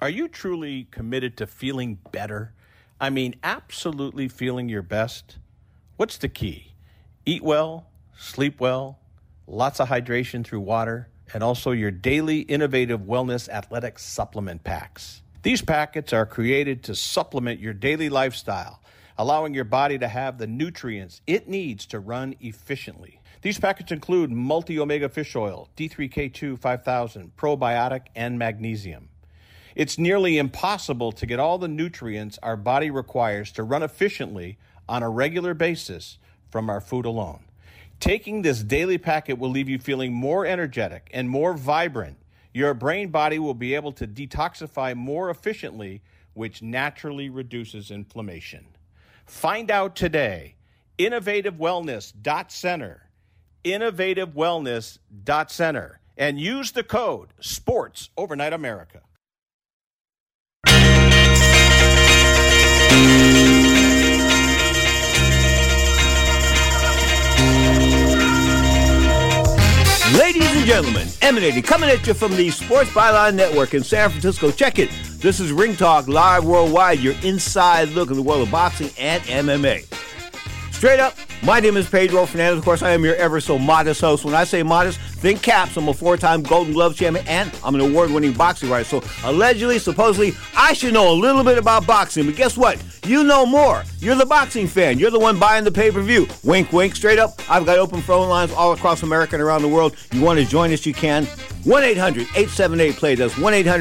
Are you truly committed to feeling better? I mean, absolutely feeling your best? What's the key? Eat well, sleep well, lots of hydration through water, and also your daily innovative wellness athletic supplement packs. These packets are created to supplement your daily lifestyle, allowing your body to have the nutrients it needs to run efficiently. These packets include multi-omega fish oil, D3K2 5000, probiotic, and magnesium. It's nearly impossible to get all the nutrients our body requires to run efficiently on a regular basis from our food alone. Taking this daily packet will leave you feeling more energetic and more vibrant. Your brain body will be able to detoxify more efficiently, which naturally reduces inflammation. Find out today. InnovativeWellness.Center. InnovativeWellness.Center. And use the code SPORTS Overnight America. Ladies and gentlemen, emanating, coming at you from the Sports Byline Network in San Francisco. Check it. This is Ring Talk Live Worldwide, your inside look in the world of boxing and MMA. Straight up, my name is Pedro Fernandez. Of course, I am your ever so modest host. When I say modest, think caps. I'm a 4-time Golden Glove champion, and I'm an award-winning boxing writer. So allegedly, supposedly, I should know a little bit about boxing. But guess what? You know more. You're the boxing fan. You're the one buying the pay-per-view. Wink, wink. Straight up, I've got open phone lines all across America and around the world. You want to join us, you can. 1-800-878-PLAY. That's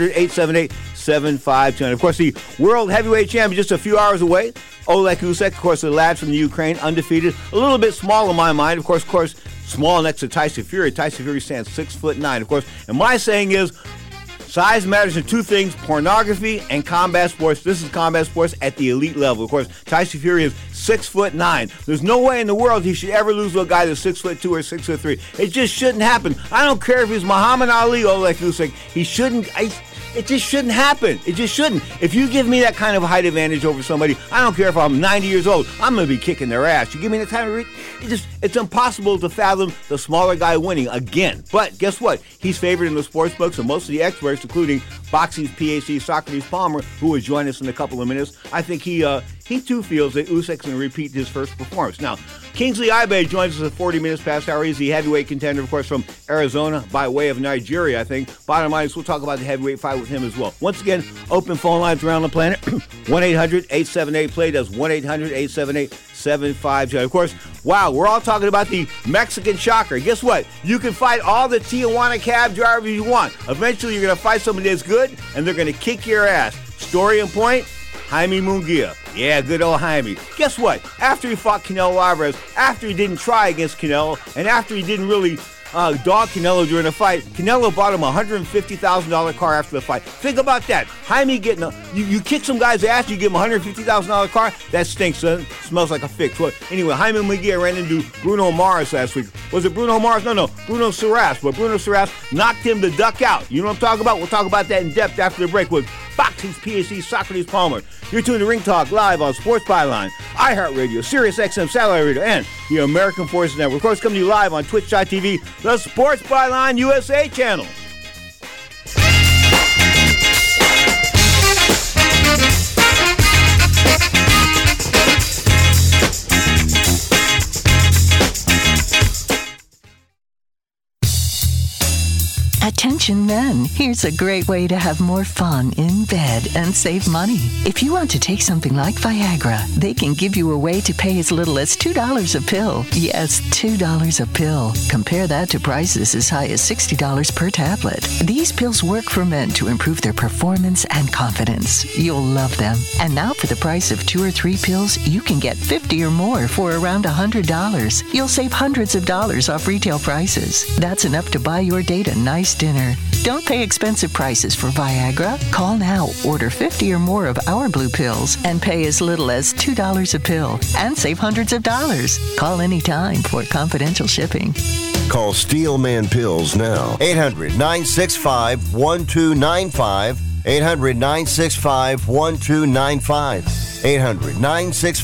1-800-878-7529. Of course, the World Heavyweight Champion just a few hours away. Oleg Usyk, of course, the lad from the Ukraine, undefeated. A little bit small in my mind. Of course, small next to Tyson Fury. Tyson Fury stands 6'9", of course. And my saying is, size matters in two things, pornography and combat sports. This is combat sports at the elite level. Of course, Tyson Fury is 6'9". There's no way in the world he should ever lose to a guy that's 6'2" or 6'3". It just shouldn't happen. I don't care if he's Muhammad Ali, Oleg Usyk. He shouldn't. It just shouldn't happen. It just shouldn't. If you give me that kind of height advantage over somebody, I don't care if I'm 90 years old, I'm going to be kicking their ass. You give me that kind of it's impossible to fathom the smaller guy winning again. But guess what? He's favored in the sports books, and most of the experts, including boxing's PhD Socrates Palmer, who will join us in a couple of minutes, I think he too feels that Usyk's going to repeat his first performance. Now, Kingsley Ibe joins us at 40 minutes past hour. He's the heavyweight contender, of course, from Arizona by way of Nigeria, I think. Bottom line is we'll talk about the heavyweight fight with him as well. Once again, open phone lines around the planet. 1-800-878-PLAY. That's 1-800-878-7529. Of course, wow, we're all talking about the Mexican Shocker. Guess what? You can fight all the Tijuana cab drivers you want. Eventually, you're going to fight somebody that's good, and they're going to kick your ass. Story and point, Jaime Munguia. Yeah, good old Jaime. Guess what? After he fought Canelo Alvarez, after he didn't try against Canelo, and after he didn't really dog Canelo during the fight, Canelo bought him a $150,000 car after the fight. Think about that. Jaime getting you kick some guy's ass, you give him a $150,000 car, that stinks, son. Smells like a fix. Well, anyway, Jaime Munguia ran into Bruno Mars last week. Was it Bruno Mars? No, Bruno Saras. But Bruno Saras knocked him the duck out. You know what I'm talking about? We'll talk about that in depth after the break with boxing's PhD Socrates Palmer. You're tuned to Ring Talk live on Sports Byline, iHeartRadio, SiriusXM Satellite Radio, and the American Forces Network. Of course, coming to you live on Twitch.tv, the Sports Byline USA channel. Attention men, here's a great way to have more fun in bed and save money. If you want to take something like Viagra, they can give you a way to pay as little as $2 a pill. Yes, $2 a pill. Compare that to prices as high as $60 per tablet. These pills work for men to improve their performance and confidence. You'll love them. And now for the price of 2 or 3 pills, you can get 50 or more for around $100. You'll save hundreds of dollars off retail prices. That's enough to buy your date a nice dinner. Don't pay expensive prices for Viagra. Call now, order 50 or more of our blue pills, and pay as little as $2 a pill, and save hundreds of dollars. Call anytime for confidential shipping. Call Steelman Pills now. 800-965-1295. 800-965-1295.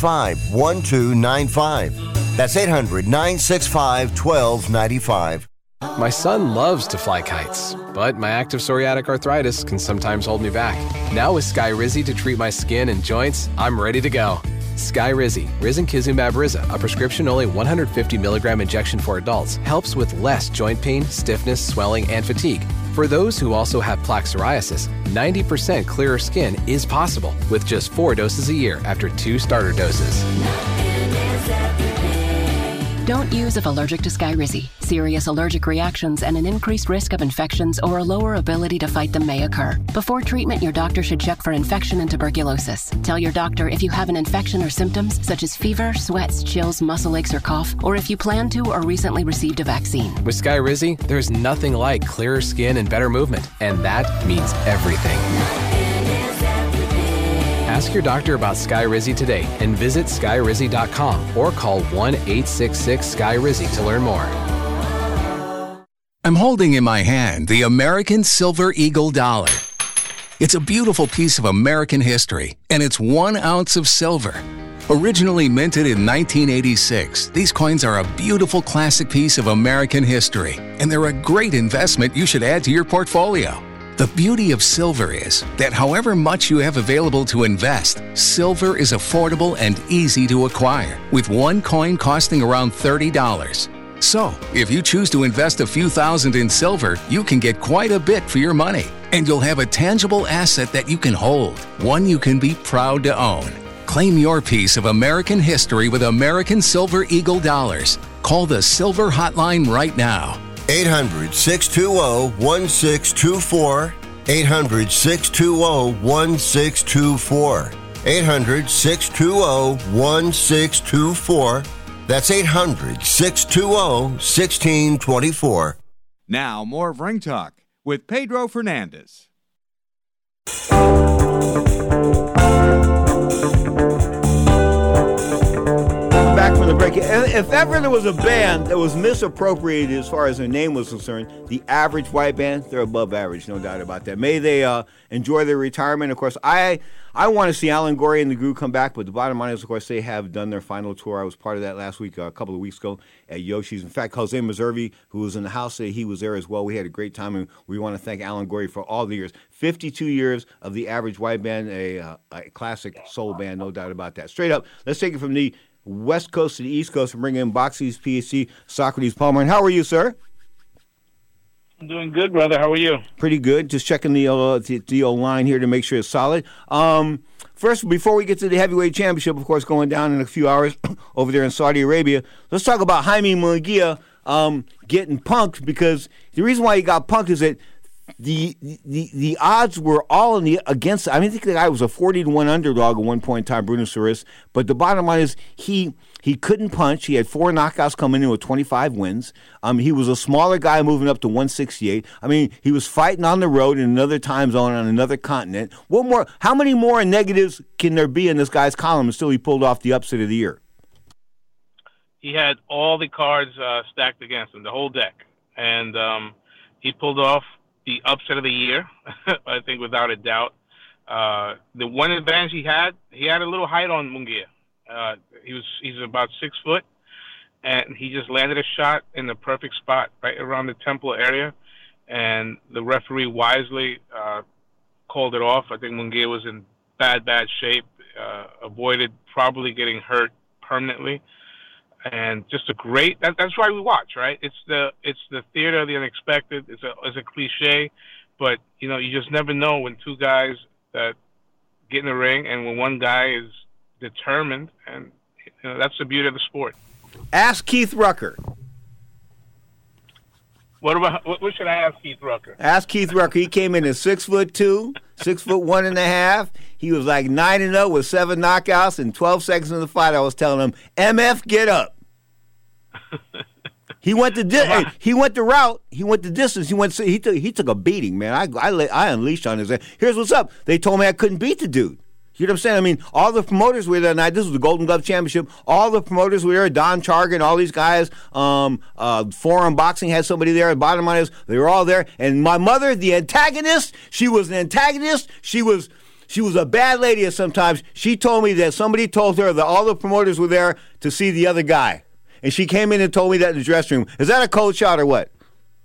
800-965-1295. That's 800-965-1295. My son loves to fly kites, but my active psoriatic arthritis can sometimes hold me back. Now with Skyrizi to treat my skin and joints, I'm ready to go. Skyrizi, risankizumab Riza, a prescription-only 150 milligram injection for adults, helps with less joint pain, stiffness, swelling, and fatigue. For those who also have plaque psoriasis, 90% clearer skin is possible with just 4 doses a year after 2 starter doses. Don't use if allergic to Skyrizi. Serious allergic reactions and an increased risk of infections or a lower ability to fight them may occur. Before treatment, your doctor should check for infection and tuberculosis. Tell your doctor if you have an infection or symptoms such as fever, sweats, chills, muscle aches, or cough, or if you plan to or recently received a vaccine. With Skyrizi, there's nothing like clearer skin and better movement, and that means everything. Ask your doctor about Skyrizi today and visit Skyrizi.com or call 1-866-SKY-RIZI to learn more. I'm holding in my hand the American Silver Eagle dollar. It's a beautiful piece of American history, and it's 1 ounce of silver. Originally minted in 1986, these coins are a beautiful classic piece of American history, and they're a great investment you should add to your portfolio. The beauty of silver is that however much you have available to invest, silver is affordable and easy to acquire, with 1 coin costing around $30. So, if you choose to invest a few thousand in silver, you can get quite a bit for your money, and you'll have a tangible asset that you can hold, one you can be proud to own. Claim your piece of American history with American Silver Eagle dollars. Call the Silver Hotline right now. 800-620-1624. 800-620-1624. 800-620-1624. That's 800-620-1624. Now, more of Ring Talk with Pedro Fernandez. Back from the break. If ever there was a band that was misappropriated as far as their name was concerned, the Average White Band, they're above average, no doubt about that. May they enjoy their retirement. Of course, I want to see Alan Gorey and the Gru come back, but the bottom line is, of course, they have done their final tour. I was part of that last week, a couple of weeks ago at Yoshi's. In fact, Jose Mazurvi, who was in the house today, he was there as well. We had a great time, and we want to thank Alan Gorey for all the years. 52 years of the Average White Band, a classic soul band, no doubt about that. Straight up, let's take it from the West Coast to the East Coast and bring in Boxy's PhD, Socrates Palmer. And how are you, sir? I'm doing good, brother. How are you? Pretty good. Just checking the line here to make sure it's solid. First, before we get to the heavyweight championship, of course, going down in a few hours over there in Saudi Arabia, let's talk about Jaime Munguia getting punked, because the reason why he got punked is that the odds were all against. I think the guy was a 40-1 underdog at one point in time, Bruno Soris. But the bottom line is he couldn't punch. He had 4 knockouts coming in with 25 wins. He was a smaller guy moving up to 168. He was fighting on the road in another time zone on another continent. What more? How many more negatives can there be in this guy's column until he pulled off the upset of the year? He had all the cards stacked against him, the whole deck, and he pulled off the upset of the year, I think, without a doubt. The one advantage he had a little height on Munguia. He's about 6 foot, and he just landed a shot in the perfect spot, right around the temple area, and the referee wisely called it off. I think Munguia was in bad shape, avoided probably getting hurt permanently. And just a great. That's why we watch, right? It's the theater of the unexpected. It's a cliche, but you just never know when two guys that get in the ring, and when one guy is determined, and that's the beauty of the sport. Ask Keith Rucker. What should I ask Keith Rucker? Ask Keith Rucker. He came in at 6'2", 6'1.5". He was like 9-0 with 7 knockouts in 12 seconds in the fight. I was telling him, MF, get up. He went the he went the route. He went the distance. He took a beating, man. I unleashed on his head. Here's what's up. They told me I couldn't beat the dude. You know what I'm saying? All the promoters were there that night. This was the Golden Glove Championship. All the promoters were there. Don Chargan, all these guys. Forum Boxing had somebody there. The bottom line is they were all there. And my mother, the antagonist, she was an antagonist. She was a bad lady at sometimes. She told me that somebody told her that all the promoters were there to see the other guy. And she came in and told me that in the dressing room. Is that a cold shot or what?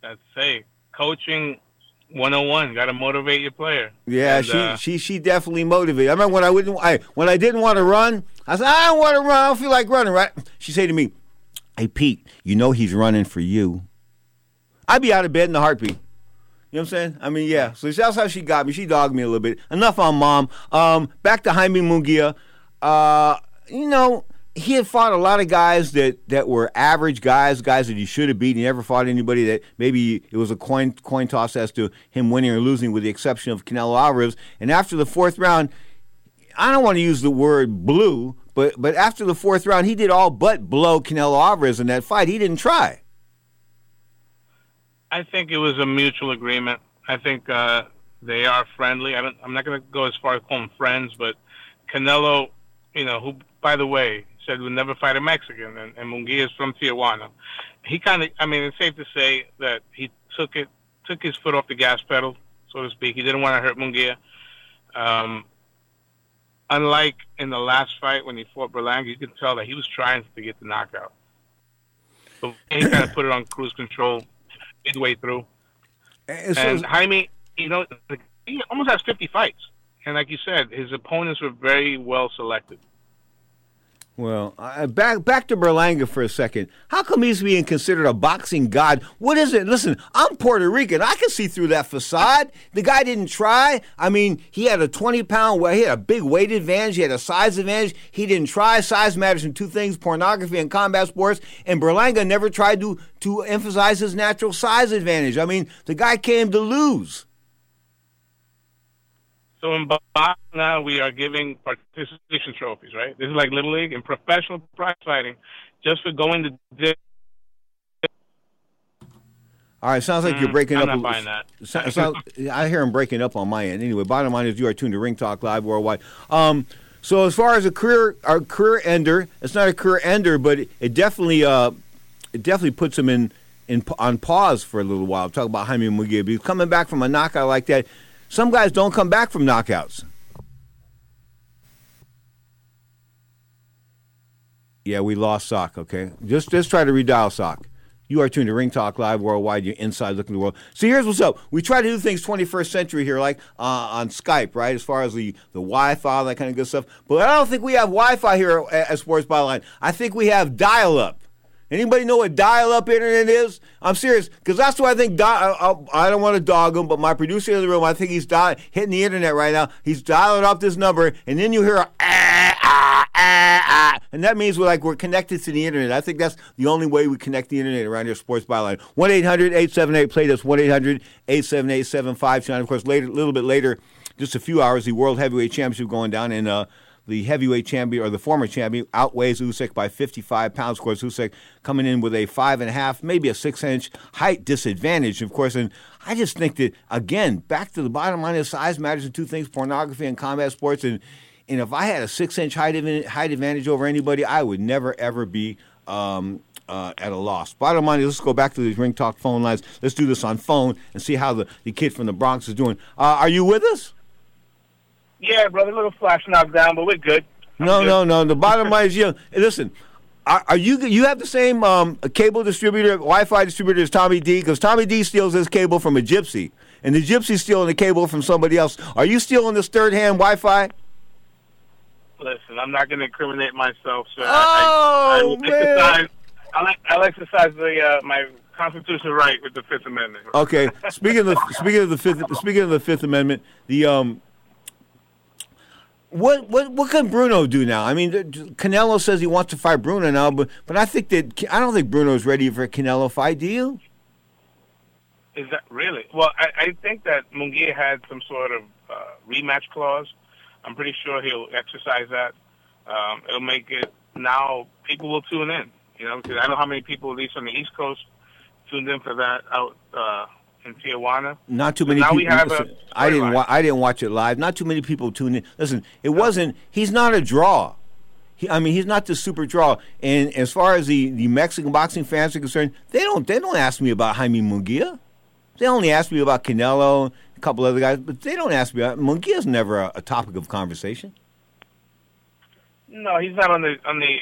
That's coaching 101. Got to motivate your player. Yeah, and, she definitely motivated. I remember when I didn't want to run, I said, I don't want to run. I don't feel like running, right? She said to me, hey, Pete, you know he's running for you. I'd be out of bed in a heartbeat. You know what I'm saying? I mean, yeah. So that's how she got me. She dogged me a little bit. Enough on Mom. Back to Jaime Munguia. You know, he had fought a lot of guys that were average guys that he should have beaten. He never fought anybody that maybe it was a coin toss as to him winning or losing, with the exception of Canelo Alvarez. And after the fourth round, I don't want to use the word blew, but after the fourth round, he did all but blow Canelo Alvarez in that fight. He didn't try. I think it was a mutual agreement. I think they are friendly. I'm not going to go as far as call them friends, but Canelo, you know, who, by the way, said would never fight a Mexican, and Munguia is from Tijuana. He kind of, I mean, it's safe to say that he took his foot off the gas pedal, so to speak. He didn't want to hurt Munguia. Unlike in the last fight when he fought Berlanga, you could tell that he was trying to get the knockout. So he kind of put it on cruise control midway through. And Jaime, you know, he almost has 50 fights. And like you said, his opponents were very well selected. Well, back to Berlanga for a second. How come he's being considered a boxing god? What is it? Listen, I'm Puerto Rican. I can see through that facade. The guy didn't try. I mean, he had a 20-pound weight. He had a big weight advantage. He had a size advantage. He didn't try. Size matters in two things, pornography and combat sports. And Berlanga never tried to emphasize his natural size advantage. I mean, the guy came to lose. So in boxing now, we are giving participation trophies, right? This is like Little League. In professional prize fighting, just for going to... All right, sounds like you're breaking up. I'm not buying that. I hear him breaking up on my end. Anyway, bottom line is you are tuned to Ring Talk Live Worldwide. So as far as a career ender, it's not a career ender, but it definitely puts him on pause for a little while. Talk about Jaime Munguia. He's coming back from a knockout like that. Some guys don't come back from knockouts. Yeah, we lost Sock, okay? Just try to redial Sock. You are tuned to Ring Talk Live Worldwide, your inside look at the world. So here's what's up. We try to do things 21st century here, like on Skype, right, as far as the Wi-Fi, all that kind of good stuff. But I don't think we have Wi-Fi here at Sports Byline. I think we have dial-up. Anybody know what dial-up internet is? I'm serious, because that's what I think. I don't want to dog him, but my producer in the room, I think he's hitting the internet right now. He's dialing up this number, and then you hear and that means we're connected to the internet. I think that's the only way we connect the internet around here, Sports Byline. 1-800-878-PLAY. That's 1-800-878-7529. Of course, a little bit later, just a few hours, the World Heavyweight Championship going down, and the heavyweight champion, or the former champion, outweighs Usyk by 55 pounds. Of course, Usyk coming in with a 5.5, maybe a 6-inch height disadvantage, of course. And I just think that, again, back to the bottom line, size matters in two things, pornography and combat sports. And if I had a 6-inch height advantage over anybody, I would never, ever be at a loss. Bottom line is, let's go back to these Ring Talk phone lines. Let's do this on phone and see how the kid from the Bronx is doing. Are you with us? Yeah, brother, a little flash knocked down, but we're good. No. The bottom line is, listen, are you have the same cable distributor, Wi-Fi distributor as Tommy D? Because Tommy D steals his cable from a gypsy, and the gypsy's stealing the cable from somebody else. Are you stealing this third-hand Wi-Fi? Listen, I'm not going to incriminate myself, sir. Man. I'll exercise my constitutional right with the Fifth Amendment. Okay. Speaking of the Fifth Amendment, the What can Bruno do now? I mean, Canelo says he wants to fight Bruno now, but I don't think Bruno's ready for a Canelo fight. Do you? Is that really? Well, I think that Munguia had some sort of rematch clause. I'm pretty sure he'll exercise that. It'll make it now. People will tune in, because I know how many people, at least on the East Coast, tuned in for that out in Tijuana. Not too many people. Listen, I didn't watch it live. Not too many people tuned in. Listen, it wasn't. He's not a draw. He's not the super draw. And as far as the Mexican boxing fans are concerned, they don't ask me about Jaime Munguia. They only ask me about Canelo, a couple other guys, but they don't ask me about Munguia's never a topic of conversation. No, he's not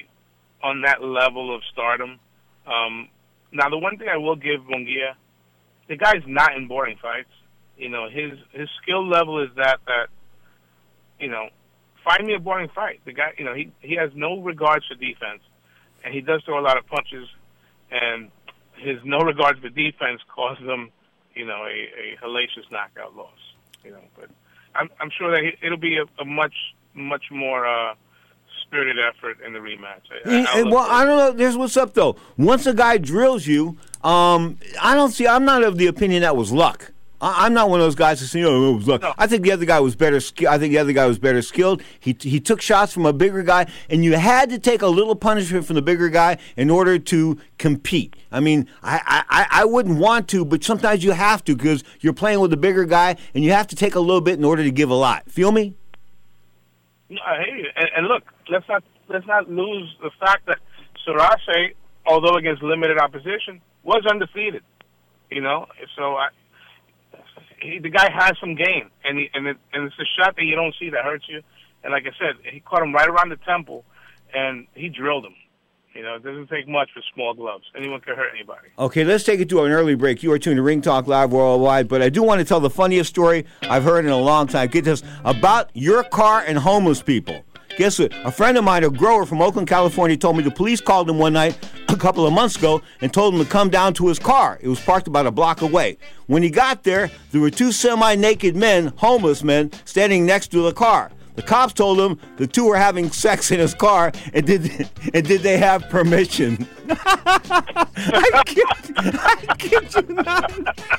on that level of stardom. Now, the one thing I will give Munguia the guy's not in boring fights. You know, his skill level is that you know, find me a boring fight. The guy, you know, he has no regards for defense, and he does throw a lot of punches, and his no regards for defense caused him, you know, a hellacious knockout loss. You know, but I'm sure that it'll be a much more spirited effort in the rematch. I don't know. Here's what's up though. Once a guy drills you, I'm not of the opinion that was luck. I'm not one of those guys that say, "Oh, it was luck." No. I think the other guy was better. I think the other guy was better skilled. He took shots from a bigger guy, and you had to take a little punishment from the bigger guy in order to compete. I mean, I wouldn't want to, but sometimes you have to because you're playing with a bigger guy, and you have to take a little bit in order to give a lot. Feel me? No, I hear you. And look, let's not lose the fact that Sarase, although against limited opposition, was undefeated. You know, so the guy has some game, and it's a shot that you don't see that hurts you. And like I said, he caught him right around the temple, and he drilled him. You know, it doesn't take much for small gloves. Anyone can hurt anybody. Okay, let's take it to an early break. You are tuned to Ring Talk Live Worldwide, but I do want to tell the funniest story I've heard in a long time. Get this, about your car and homeless people. Guess what? A friend of mine, a grower from Oakland, California, told me the police called him one night a couple of months ago and told him to come down to his car. It was parked about a block away. When he got there were two semi-naked men, homeless men, standing next to the car. The cops told him the two were having sex in his car, and did they have permission? I kid you not.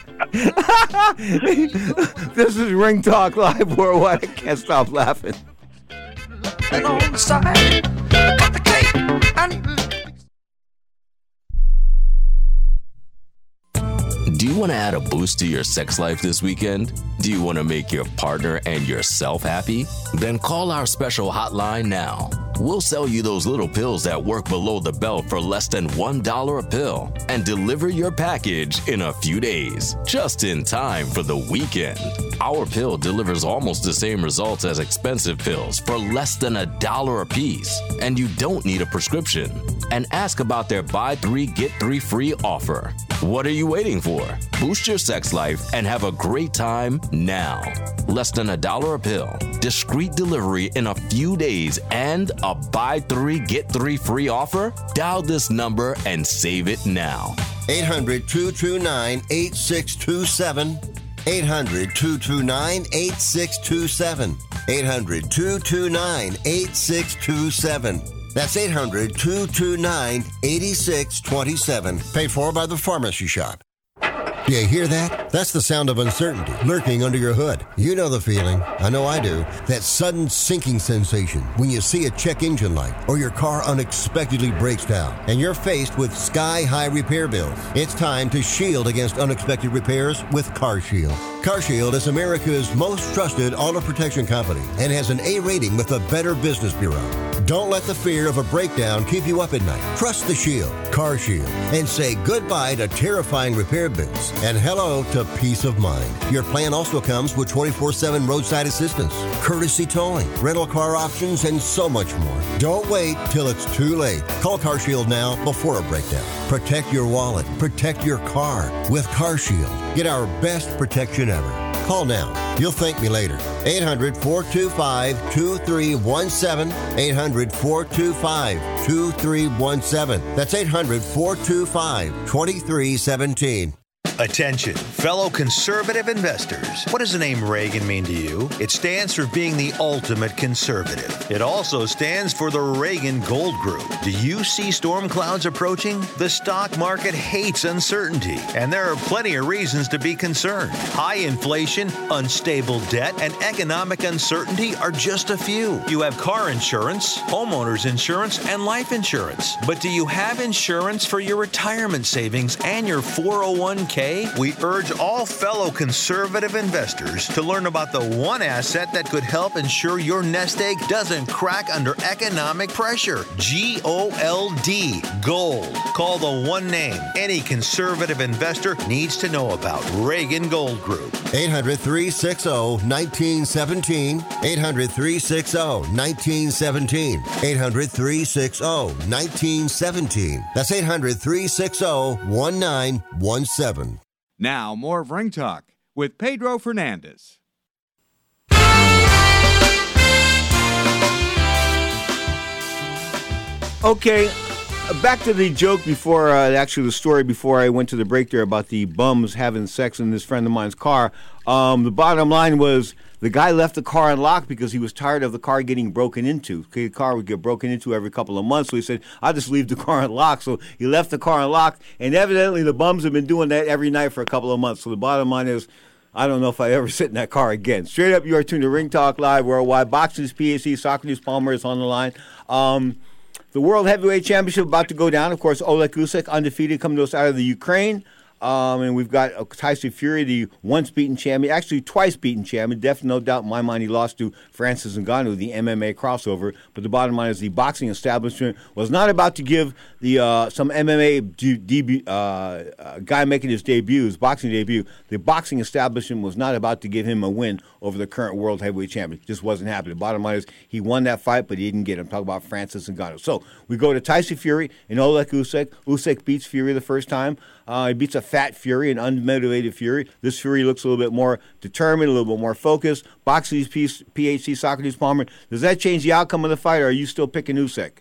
This is Ring Talk Live Worldwide. I can't stop laughing. On the side of the cake. Do you want to add a boost to your sex life this weekend? Do you want to make your partner and yourself happy? Then call our special hotline now. We'll sell you those little pills that work below the belt for less than $1 a pill and deliver your package in a few days, just in time for the weekend. Our pill delivers almost the same results as expensive pills for less than $1 a piece, and you don't need a prescription. And ask about their buy 3 get 3 free offer. What are you waiting for? Boost your sex life and have a great time now. Less than $1 a pill, discreet delivery in a few days, and a buy 3 get 3 free offer? Dial this number and save it now. 800-229-8627. 800-229-8627. 800-229-8627. That's 800-229-8627. Paid for by the Pharmacy Shop. Do you hear that? That's the sound of uncertainty lurking under your hood. You know the feeling. I know I do. That sudden sinking sensation when you see a check engine light or your car unexpectedly breaks down and you're faced with sky-high repair bills. It's time to shield against unexpected repairs with CarShield. CarShield is America's most trusted auto protection company and has an A rating with the Better Business Bureau. Don't let the fear of a breakdown keep you up at night. Trust the Shield, CarShield, and say goodbye to terrifying repair bills and hello to peace of mind. Your plan also comes with 24/7 roadside assistance, courtesy towing, rental car options, and so much more. Don't wait till it's too late. Call CarShield now before a breakdown. Protect your wallet. Protect your car with CarShield. Get our best protection ever. Call now. You'll thank me later. 800-425-2317. 800-425-2317. That's 800-425-2317. Attention, fellow conservative investors. What does the name Reagan mean to you? It stands for being the ultimate conservative. It also stands for the Reagan Gold Group. Do you see storm clouds approaching? The stock market hates uncertainty, and there are plenty of reasons to be concerned. High inflation, unstable debt, and economic uncertainty are just a few. You have car insurance, homeowners insurance, and life insurance. But do you have insurance for your retirement savings and your 401k? We urge all fellow conservative investors to learn about the one asset that could help ensure your nest egg doesn't crack under economic pressure. GOLD. Gold. Call the one name any conservative investor needs to know about. Reagan Gold Group. 800-360-1917. 800-360-1917. 800-360-1917. That's 800-360-1917. Now, more of Ring Talk with Pedro Fernandez. Okay, back to the joke before, actually the story before I went to the break there about the bums having sex in this friend of mine's car. The bottom line was the guy left the car unlocked because he was tired of the car getting broken into. The car would get broken into every couple of months, so he said, I'll just leave the car unlocked. So he left the car unlocked, and evidently the bums have been doing that every night for a couple of months. So the bottom line is, I don't know if I ever sit in that car again. Straight up, you are tuned to Ring Talk Live Worldwide. Boxing's PAC, Socrates Palmer is on the line. The World Heavyweight Championship about to go down. Of course, Oleg Usyk, undefeated, coming to us out of the Ukraine. And we've got Tyson Fury, the once beaten champion, actually twice beaten champion. Definitely, no doubt in my mind, he lost to Francis Ngannou, the MMA crossover. But the bottom line is the boxing establishment was not about to give the some MMA guy making his boxing debut. The boxing establishment was not about to give him a win over the current world heavyweight champion. It just wasn't happening. The bottom line is he won that fight, but he didn't get him. Talk about Francis Ngannou. So we go to Tyson Fury and Oleg Usyk. Usyk beats Fury the first time. He beats a fat Fury, an unmotivated Fury. This Fury looks a little bit more determined, a little bit more focused. Boxing's PHC, Socrates Palmer. Does that change the outcome of the fight, or are you still picking Usyk?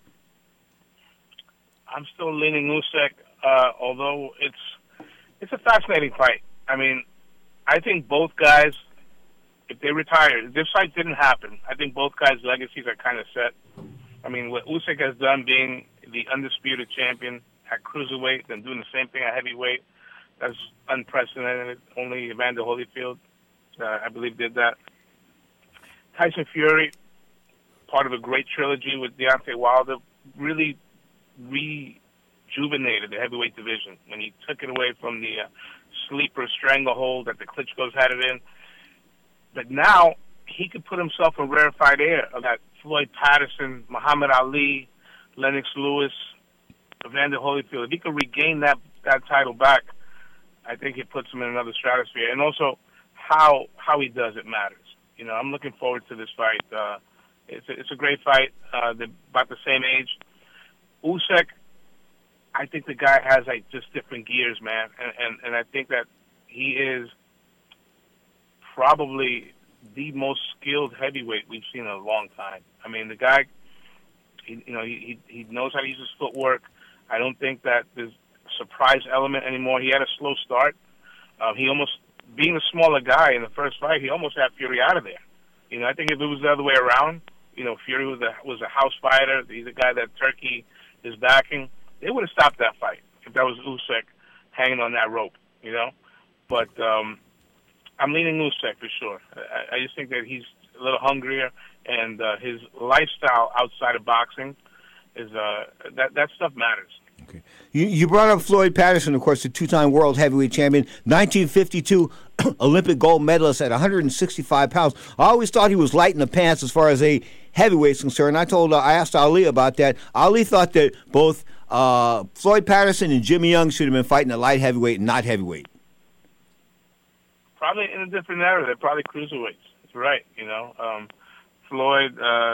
I'm still leaning Usyk, although it's a fascinating fight. I mean, I think both guys, if they retire, if this fight didn't happen, I think both guys' legacies are kind of set. I mean, what Usyk has done being the undisputed champion at cruiserweight and doing the same thing at heavyweight, that's unprecedented. Only Evander Holyfield, I believe, did that. Tyson Fury, part of a great trilogy with Deontay Wilder, really rejuvenated the heavyweight division when he took it away from the sleeper stranglehold that the Klitschko's had it in. But now he could put himself in rarefied air of that Floyd Patterson, Muhammad Ali, Lennox Lewis, Evander Holyfield. If he could regain that title back, I think it puts him in another stratosphere. And also, how he does it matters. You know, I'm looking forward to this fight. It's a great fight. They're about the same age. Usyk, I think the guy has just different gears, man. And I think that he is probably the most skilled heavyweight we've seen in a long time. I mean, the guy, he knows how to use his footwork. I don't think that there's a surprise element anymore. He had a slow start. He almost, being a smaller guy in the first fight, he almost had Fury out of there. You know, I think if it was the other way around, you know, Fury was a house fighter. He's a guy that Turkey is backing. They would have stopped that fight if that was Usyk hanging on that rope, you know. But I'm leaning Usyk for sure. I just think that he's a little hungrier, and his lifestyle outside of boxing is that stuff matters. Okay. You brought up Floyd Patterson, of course, the two-time world heavyweight champion, 1952 Olympic gold medalist at 165 pounds. I always thought he was light in the pants as far as a heavyweight's concerned. I asked Ali about that. Ali thought that both Floyd Patterson and Jimmy Young should have been fighting at light heavyweight and not heavyweight. Probably in a different era. They're probably cruiserweights. That's right. You know, Floyd.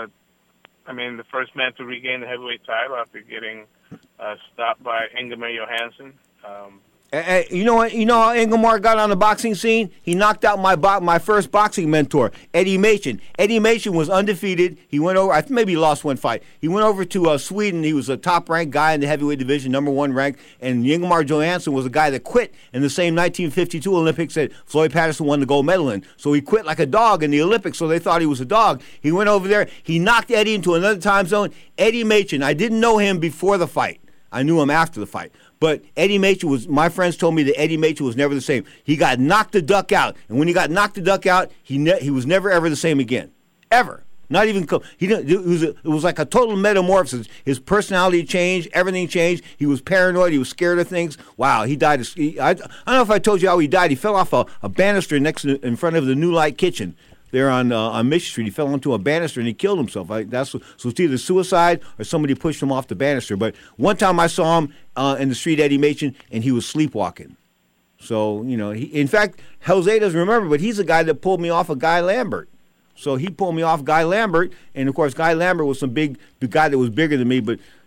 The first man to regain the heavyweight title after getting stopped by Ingemar Johansson. You know what? You know how Ingemar got on the boxing scene? He knocked out my first boxing mentor, Eddie Machen. Eddie Machen was undefeated. He went over. I think maybe he lost one fight. He went over to Sweden. He was a top-ranked guy in the heavyweight division, number one ranked. And Ingemar Johansson was a guy that quit in the same 1952 Olympics that Floyd Patterson won the gold medal in. So he quit like a dog in the Olympics. So they thought he was a dog. He went over there. He knocked Eddie into another time zone. Eddie Machen. I didn't know him before the fight. I knew him after the fight. But Eddie Machen my friends told me that Eddie Machen was never the same. He got knocked the duck out. And when he got knocked the duck out, he was never, ever the same again. Ever. Not even, it was like a total metamorphosis. His personality changed. Everything changed. He was paranoid. He was scared of things. Wow, he died. I don't know if I told you how he died. He fell off a banister in front of the New Light Kitchen. There on Mission Street. He fell onto a banister and he killed himself. So it's either suicide or somebody pushed him off the banister. But one time I saw him in the street, Eddie Machen, and he was sleepwalking. So, you know, in fact, Jose doesn't remember, but he's the guy that pulled me off of Guy Lambert. So he pulled me off Guy Lambert, and of course Guy Lambert was the guy that was bigger than me, but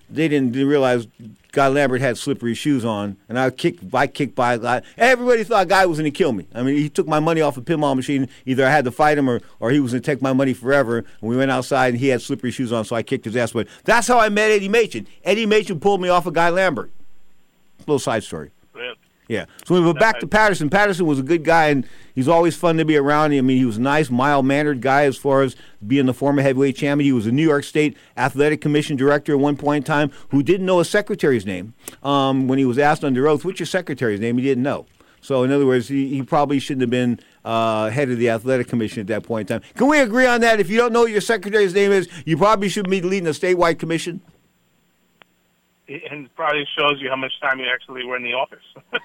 they didn't realize Guy Lambert had slippery shoes on, and I kicked by a guy. Everybody thought Guy was going to kill me. I mean, he took my money off a pinball machine. Either I had to fight him or he was going to take my money forever. And we went outside, and he had slippery shoes on, so I kicked his ass. But that's how I met Eddie Machen. Eddie Machen pulled me off of Guy Lambert. Little side story. Yeah. So we went back to Patterson. Patterson was a good guy, and he's always fun to be around. I mean, he was a nice, mild-mannered guy as far as being the former heavyweight champion. He was a New York State Athletic Commission director at one point in time who didn't know his secretary's name. When he was asked under oath, what's your secretary's name? He didn't know. So, in other words, he probably shouldn't have been head of the Athletic Commission at that point in time. Can we agree on that? If you don't know what your secretary's name is, you probably shouldn't be leading a statewide commission? And it probably shows you how much time you actually were in the office.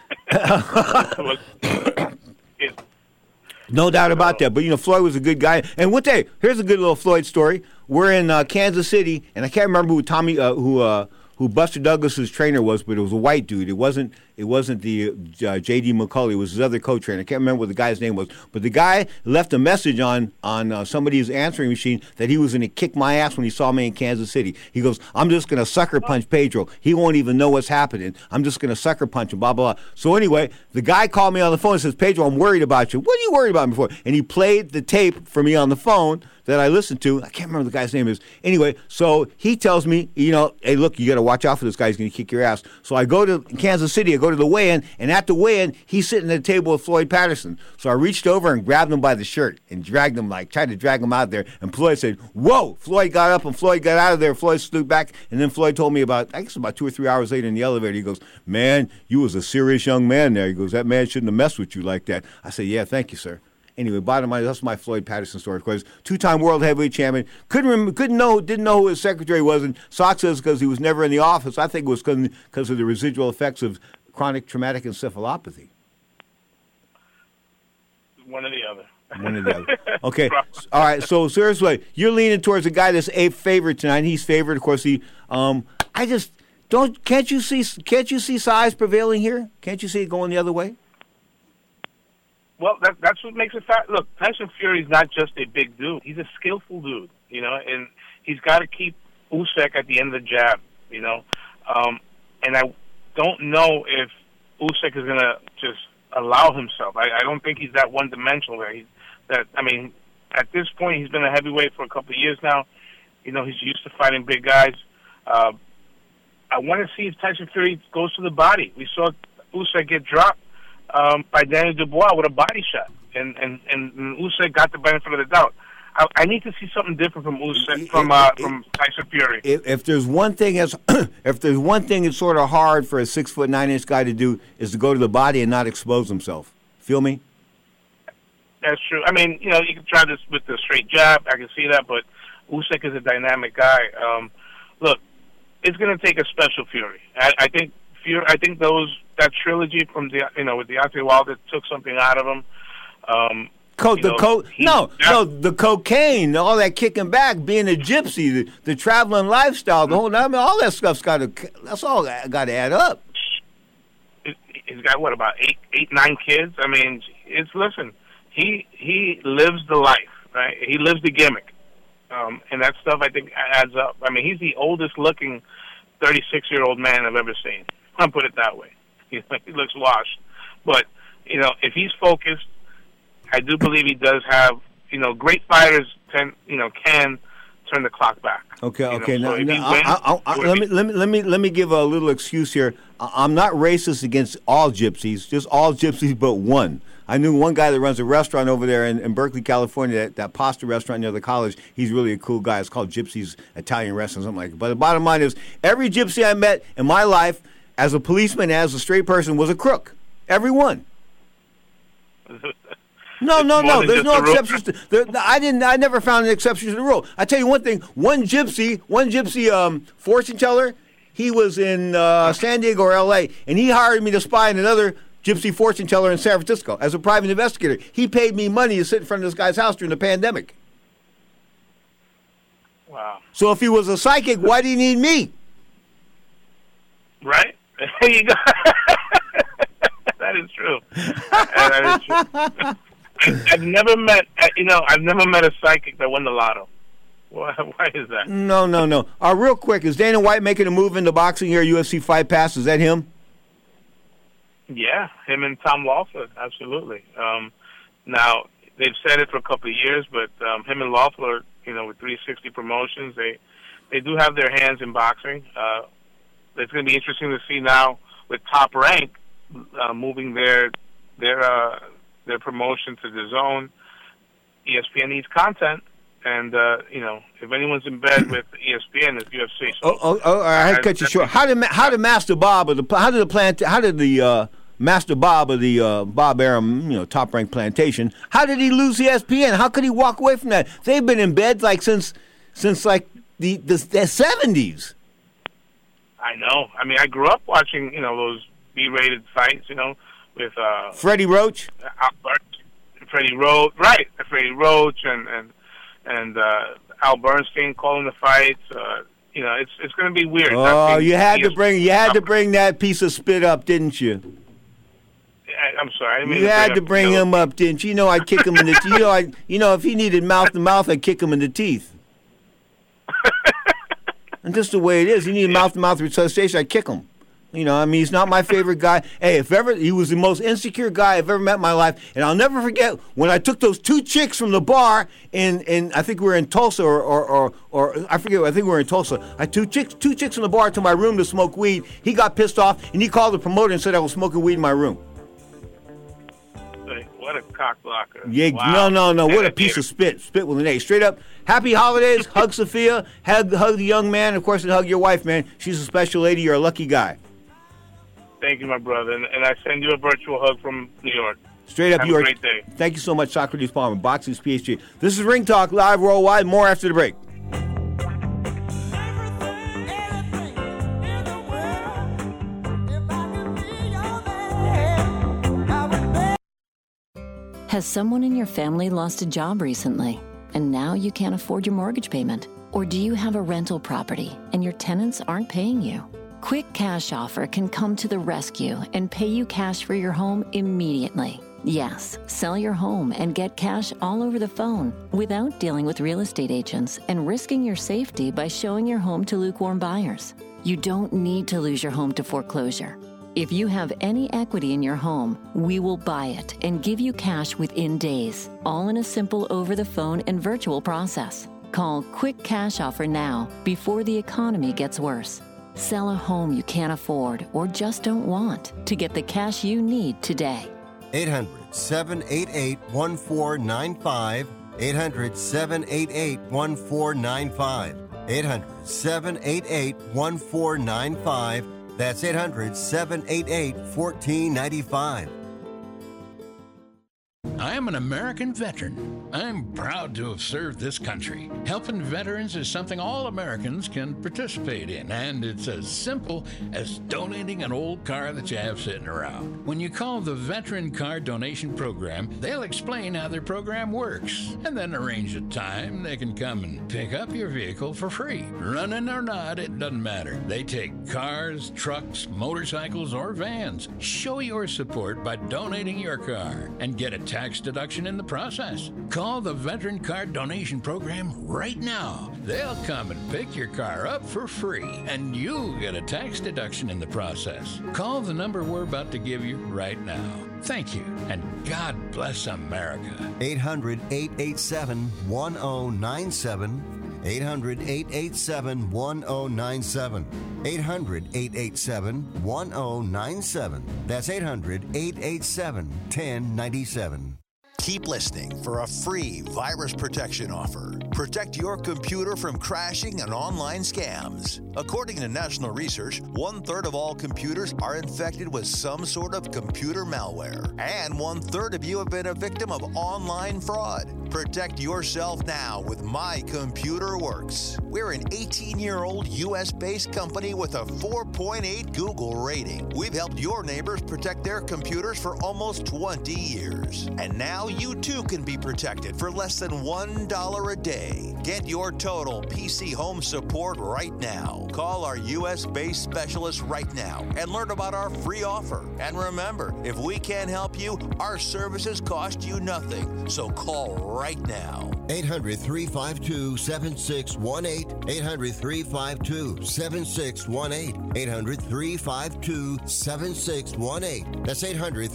No doubt about that. But, Floyd was a good guy. And here's a good little Floyd story. We're in Kansas City, and I can't remember who Buster Douglas's trainer was, but it was a white dude. It wasn't the J.D. McCulley. It was his other co-trainer. I can't remember what the guy's name was. But the guy left a message on somebody's answering machine that he was going to kick my ass when he saw me in Kansas City. He goes, I'm just going to sucker punch Pedro. He won't even know what's happening. I'm just going to sucker punch him, blah, blah, blah. So anyway, the guy called me on the phone and says, Pedro, I'm worried about you. What are you worried about me for? And he played the tape for me on the phone that I listened to. I can't remember the guy's name is. Anyway, so he tells me, hey, look, you got to watch out for this guy. He's going to kick your ass. So I go to Kansas City. I go to the weigh-in, and at the weigh-in, he's sitting at a table with Floyd Patterson. So I reached over and grabbed him by the shirt and tried to drag him out there. And Floyd said, whoa! Floyd got up, and Floyd got out of there. Floyd stood back, and then Floyd told me about 2 or 3 hours later in the elevator, he goes, man, you was a serious young man there. He goes, that man shouldn't have messed with you like that. I said, yeah, thank you, sir. Anyway, bottom line, that's my Floyd Patterson story. Of course, 2-time world heavyweight champion. Didn't know who his secretary was. And Sox says because he was never in the office. I think it was because of the residual effects of chronic traumatic encephalopathy. One or the other. One or the other. Okay. All right. So seriously, you're leaning towards a guy that's a favorite tonight. He's favored, of course. Can't you see size prevailing here? Can't you see it going the other way? Well, that's what makes it fat. Look, Tyson Fury's not just a big dude. He's a skillful dude, and he's got to keep Usyk at the end of the jab, and I don't know if Usyk is going to just allow himself. I don't think he's that one-dimensional there. At this point, he's been a heavyweight for a couple of years now. He's used to fighting big guys. I want to see if Tyson Fury goes to the body. We saw Usyk get dropped by Daniel Dubois with a body shot, and Usyk got the benefit of the doubt. I need to see something different from Usyk from Tyson Fury. If there's one thing that's sort of hard for a 6'9" guy to do is to go to the body and not expose himself. Feel me? That's true. You can try this with the straight jab. I can see that, but Usyk is a dynamic guy. Look, it's going to take a special Fury. I think that trilogy from with Deontay Wilder took something out of him. The cocaine, all that kicking back, being a gypsy, the traveling lifestyle, the whole. All that stuff's got to add up. He's got about 9 kids. Listen, he lives the life, right? He lives the gimmick, and that stuff I think adds up. He's the oldest looking 36-year-old man I've ever seen. I'll put it that way. He looks washed. But, if he's focused, I do believe he does have, great fighters can turn the clock back. Okay. Let me give a little excuse here. I'm not racist against all gypsies, just all gypsies but one. I knew one guy that runs a restaurant over there in Berkeley, California, that pasta restaurant near the college. He's really a cool guy. It's called Gypsy's Italian Restaurant, something like that. But the bottom line is, every gypsy I met in my life, as a policeman, as a straight person, was a crook. Every one. No. There's no exceptions. I never found an exception to the rule. I tell you one thing. One gypsy fortune teller. He was in San Diego or L.A. and he hired me to spy on another gypsy fortune teller in San Francisco as a private investigator. He paid me money to sit in front of this guy's house during the pandemic. Wow. So if he was a psychic, why do you need me? Right. There you go. That is true. That is true. I've never met a psychic that won the lotto. Why is that? No. Real quick, is Dana White making a move into boxing here, UFC Fight Pass? Is that him? Yeah, him and Tom Loeffler, absolutely. Now, they've said it for a couple of years, but him and Loeffler, with 360 Promotions, they do have their hands in boxing. It's going to be interesting to see now with Top Rank moving their promotion to the Zone. ESPN needs content, and if anyone's in bed with ESPN, it's UFC. So I had to cut you short. How did Master Bob of the Master Bob of the Bob Arum, Top Rank Plantation, how did he lose ESPN? How could he walk away from that? They've been in bed since the 70s. I know. I mean, I grew up watching those B-rated fights, with Freddie Roach. Freddie Roach, right? Freddie Roach and Al Bernstein calling the fights. It's going to be weird. Oh, you had to bring that piece of spit up, didn't you? I'm sorry. You had to bring him up, didn't you? I'd kick him in the teeth. If he needed mouth to mouth, I'd kick him in the teeth. And just the way it is. He needed mouth to mouth resuscitation, I'd kick him. He's not my favorite guy. Hey, if ever, he was the most insecure guy I've ever met in my life. And I'll never forget when I took those two chicks from the bar in I think we were in Tulsa or I forget, I think we were in Tulsa. I took two chicks from the bar to my room to smoke weed. He got pissed off and he called the promoter and said I was smoking weed in my room. What a cock blocker. Yeah, wow. No. What a piece of spit. Spit with an A. Straight up, happy holidays. Hug Sophia. Hug the young man. Of course, and hug your wife, man. She's a special lady. You're a lucky guy. Thank you, my brother. And I send you a virtual hug from New York. Straight up, Have New York. a great day. Thank you so much, Socrates Palmer, Boxing's PhD. This is Ring Talk, live worldwide. More after the break. Has someone in your family lost a job recently, and now you can't afford your mortgage payment? Or do you have a rental property and your tenants aren't paying you? Quick Cash Offer can come to the rescue and pay you cash for your home immediately. Yes, sell your home and get cash all over the phone without dealing with real estate agents and risking your safety by showing your home to lukewarm buyers. You don't need to lose your home to foreclosure. If you have any equity in your home, we will buy it and give you cash within days, all in a simple over-the-phone and virtual process. Call Quick Cash Offer now before the economy gets worse. Sell a home you can't afford or just don't want to get the cash you need today. 800-788-1495. 800-788-1495. 800-788-1495. That's 800-788-1495. I am an American veteran. I'm proud to have served this country. Helping veterans is something all Americans can participate in, and it's as simple as donating an old car that you have sitting around. When you call the Veteran Car Donation Program, they'll explain how their program works, and then arrange a time they can come and pick up your vehicle for free. Running or not, it doesn't matter. They take cars, trucks, motorcycles, or vans. Show your support by donating your car and get a tax deduction in the process. Call the Veteran Car Donation Program right now. They'll come and pick your car up for free, and you'll get a tax deduction in the process. Call the number we're about to give you right now. Thank you, and God bless America. 800-887-1097. 800-887-1097. 800-887-1097. That's 800-887-1097. Keep listening for a free virus protection offer. Protect your computer from crashing and online scams. According to national research, 1/3 of all computers are infected with some sort of computer malware. And 1/3 of you have been a victim of online fraud. Protect yourself now with My Computer Works. We're an 18-year-old U.S.-based company with a 4.8 Google rating. We've helped your neighbors protect their computers for almost 20 years. And now you too can be protected for less than $1 a day. Get your total PC home support right now. Call our U.S.-based specialist right now and learn about our free offer. And remember, if we can't help help you, our services cost you nothing. So call right now. 800-352-7618. 800-352-7618. 800-352-7618. That's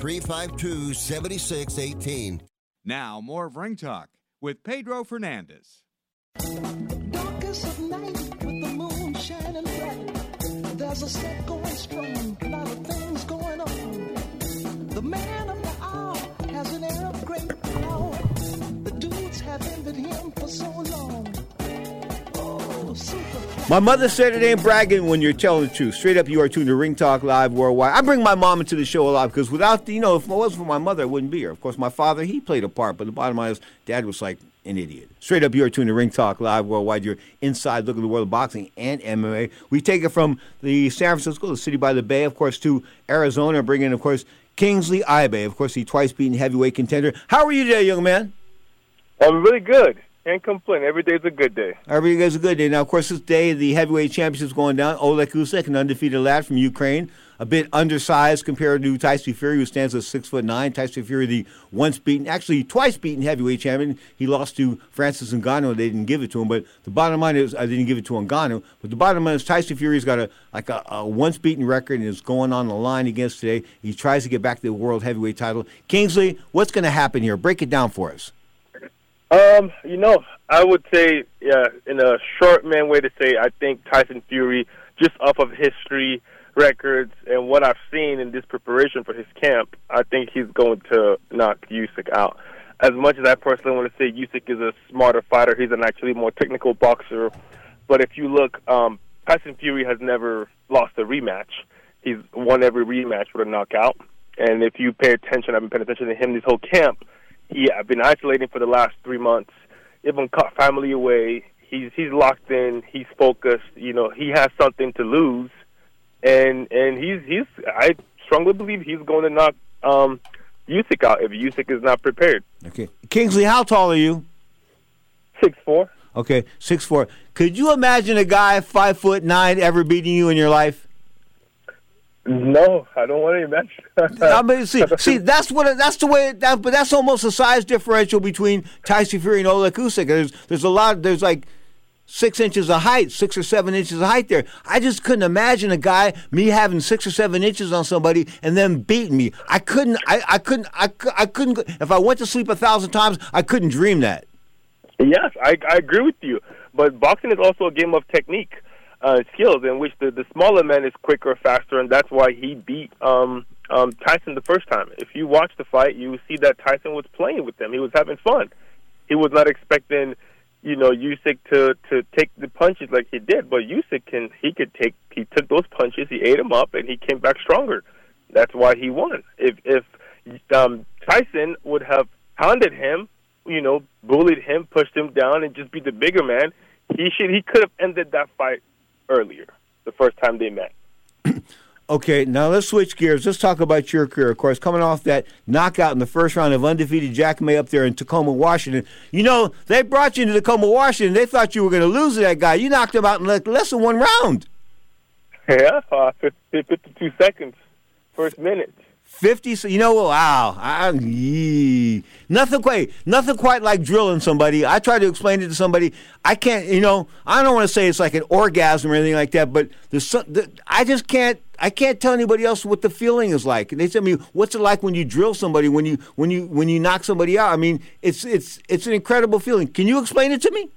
800-352-7618. Now, more of Ring Talk with Pedro Fernandez. Darkest of night with the moon shining bright. There's a set going strong, a lot of things going on. The man of the hour has an air of great power. The dudes have envied him for so long. Oh, super. My mother said it ain't bragging when you're telling the truth. Straight up, you are tuned to Ring Talk Live Worldwide. I bring my mom into the show a lot because without, if it wasn't for my mother, I wouldn't be here. Of course, my father, he played a part, but the bottom line is, Dad was like an idiot. Straight up, you are tuned to Ring Talk Live Worldwide. Your inside look at the world of boxing and MMA. We take it from the San Francisco, the city by the bay, of course, to Arizona, bringing in, of course, Kingsley Ibe, of course, the twice-beaten heavyweight contender. How are you today, young man? I'm really good. Can't complain. Every day's a good day. Every day's a good day. Now, of course, this day, the heavyweight championship's going down. Oleg Usyk, an undefeated lad from Ukraine, a bit undersized compared to Tyson Fury, who stands at 6'9". Tyson Fury, the twice-beaten heavyweight champion. He lost to Francis Ngannou. They didn't give it to him, but the bottom line is, I didn't give it to Ngannou, but the bottom line is Tyson Fury's got a once-beaten record and is going on the line against today. He tries to get back to the world heavyweight title. Kingsley, what's going to happen here? Break it down for us. I would say, in a short man way to say, I think Tyson Fury, just off of history, records, and what I've seen in this preparation for his camp, I think he's going to knock Usyk out. As much as I personally want to say Usyk is a smarter fighter, he's an actually more technical boxer. But if you look, Tyson Fury has never lost a rematch. He's won every rematch with a knockout. And if you pay attention, I've been paying attention to him this whole camp. I've been isolating for the last 3 months. Even caught family away. He's locked in. He's focused. He has something to lose, and he's. I strongly believe he's going to knock Usyk out if Usyk is not prepared. Okay, Kingsley, how tall are you? 6'4". Okay, 6'4". Could you imagine a guy 5'9" ever beating you in your life? No, I don't want to imagine. I mean, see, that's the way. But that's almost a size differential between Tyson Fury and Oleg Usyk. There's like 6 inches of height, 6 or 7 inches of height there. I just couldn't imagine me having 6 or 7 inches on somebody and then beating me. I couldn't. If I went to sleep 1,000 times, I couldn't dream that. Yes, I agree with you. But boxing is also a game of technique. Skills in which the smaller man is quicker, faster, and that's why he beat Tyson the first time. If you watch the fight, you see that Tyson was playing with him. He was having fun. He was not expecting, Usyk to take the punches like he did, but Usyk he took those punches, he ate them up, and he came back stronger. That's why he won. If Tyson would have hounded him, bullied him, pushed him down, and just be the bigger man, he could have ended that fight earlier, the first time they met. Okay, now let's switch gears. Let's talk about your career. Of course, coming off that knockout in the first round of undefeated Jack May up there in Tacoma, Washington. They brought you into Tacoma, Washington. They thought you were going to lose to that guy. You knocked him out in less than one round. Yeah, 52 seconds, first minute. 50, wow. Nothing quite like drilling somebody. I try to explain it to somebody. I can't, I don't want to say it's like an orgasm or anything like that, but I can't tell anybody else what the feeling is like. And they tell me, what's it like when you drill somebody, when you knock somebody out? I mean, it's an incredible feeling. Can you explain it to me?